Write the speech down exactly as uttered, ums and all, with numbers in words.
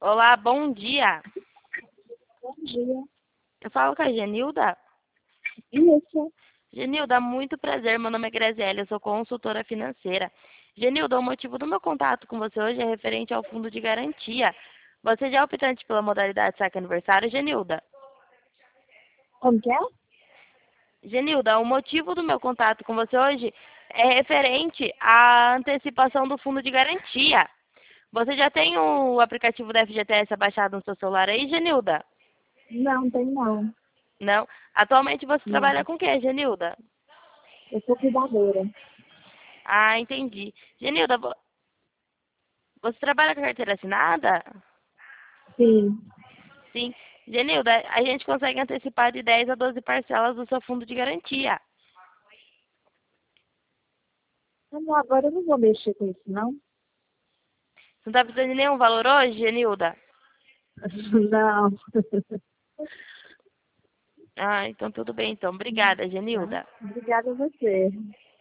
Olá, bom dia. Bom dia. Eu falo com a Genilda. Isso. Genilda, muito prazer. Meu nome é Graziele, eu sou consultora financeira. Genilda, o motivo do meu contato com você hoje é referente ao fundo de garantia. Você já é optante pela modalidade saque aniversário, Genilda? Como que é? Genilda, o motivo do meu contato com você hoje é referente à antecipação do fundo de garantia. Você já tem o aplicativo da F G T S abaixado no seu celular aí, Genilda? Não, tem não. Não? Atualmente você trabalha Não. com o quê, Genilda? Eu sou cuidadora. Ah, entendi. Genilda, vo- você trabalha com carteira assinada? Sim. Sim. Genilda, a gente consegue antecipar de dez a doze parcelas do seu fundo de garantia. Mas agora eu não vou mexer com isso, não. Você não está precisando de nenhum valor hoje, Genilda? Não. Ah, então tudo bem, então. Obrigada, Tá? Genilda. Obrigada a você.